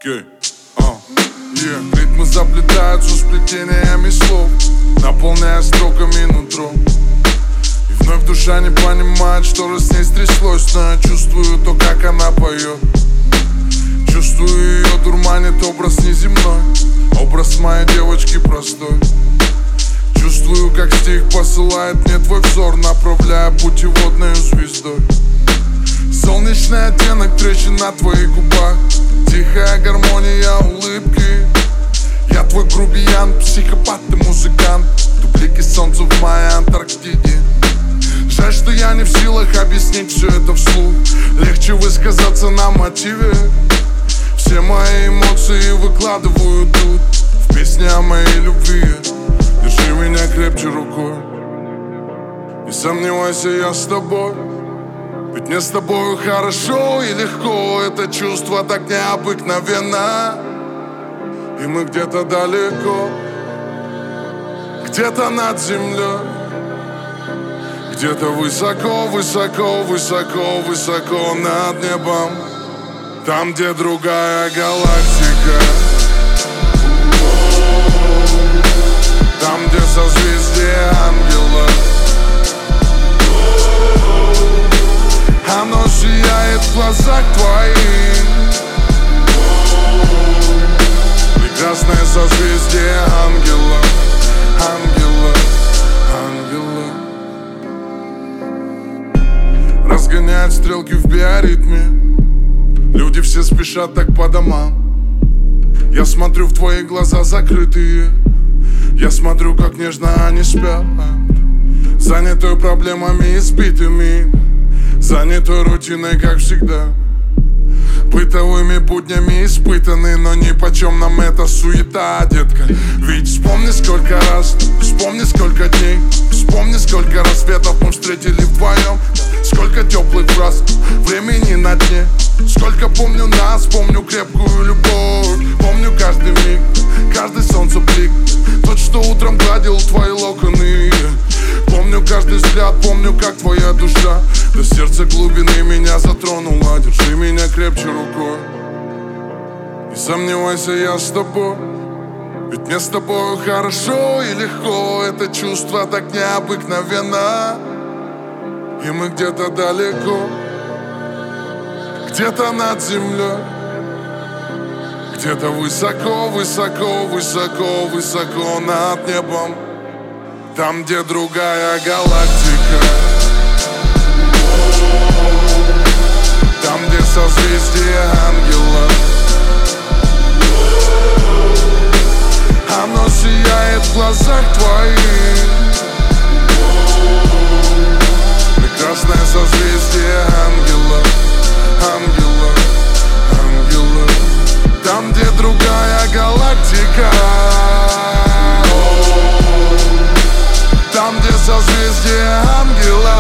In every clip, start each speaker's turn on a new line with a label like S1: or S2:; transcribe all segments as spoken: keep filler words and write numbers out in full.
S1: Okay. Uh. Yeah. Ритмы заплетаются сплетениями слов, наполняя строками нутро. И вновь душа не понимает, что же с ней стряслось, но я чувствую то, как она поет. Чувствую, ее дурманит образ неземной, образ моей девочки простой. Чувствую, как стих посылает мне твой взор, направляя путеводной звездой. Солнечный оттенок трещин на твоих губах, тихая гармония улыбки. Я твой грубиян, психопат и музыкант, дублики солнца в моей Антарктиде. Жаль, что я не в силах объяснить все это вслух, легче высказаться на мотиве. Все мои эмоции выкладываю тут, в песне о моей любви. Держи меня крепче рукой, не сомневайся, я с тобой. Ведь мне с тобою хорошо и легко, это чувство так необыкновенно. И мы где-то далеко, где-то над землей, где-то высоко, высоко, высоко, высоко над небом, там, где другая галактика, там, где созвездие ангелов. Оно сияет в глазах твоих, прекрасное созвездие ангелов, ангелов, ангелов. Разгоняет стрелки в биоритме, люди все спешат так по домам. Я смотрю в твои глаза закрытые, я смотрю, как нежно они спят, занятой проблемами избитыми, занятой рутиной, как всегда, бытовыми буднями испытаны, но нипочем нам эта суета, детка. Ведь вспомни, сколько раз, вспомни, сколько дней, вспомни, сколько рассветов мы встретили вдвоем, сколько теплых фраз, времени на дне. Сколько помню нас, помню крепкую любовь, помню каждый миг, каждый солнцеблик, тот, что утром гладил твои локоны. Помню каждый взгляд, помню, как твоя душа до сердца глубины меня затронула. Держи меня крепче рукой, не сомневайся, я с тобой. Ведь мне с тобой хорошо и легко, это чувство так необыкновенно. И мы где-то далеко, где-то над землей, где-то высоко, высоко, высоко, высоко над небом, там, где другая галактика, там, где созвездие ангелов. Оно сияет в глазах твоих, прекрасное созвездие ангелов, ангелов, ангелов. Там, где другая галактика, там, где созвездие ангела,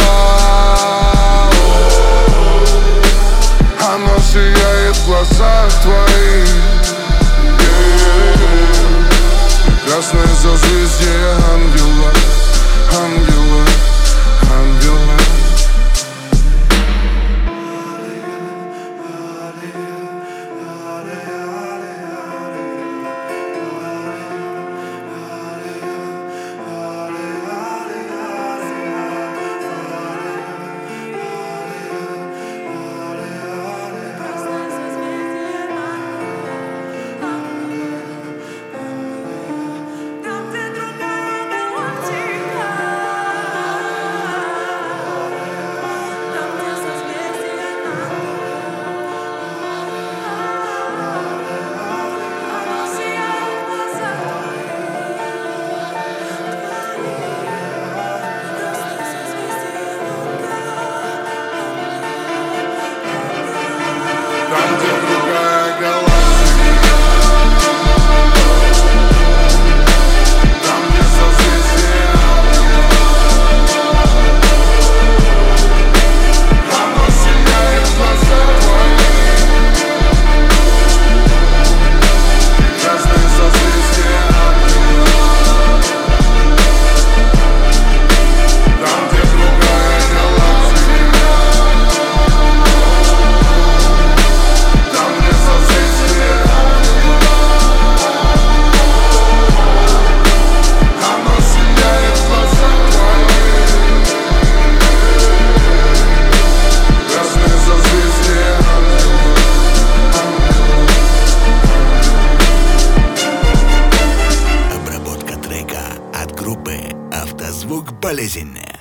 S1: оно сияет в глазах твоих, yeah. Прекрасное созвездие ангела, ангела, ангела.
S2: полезен.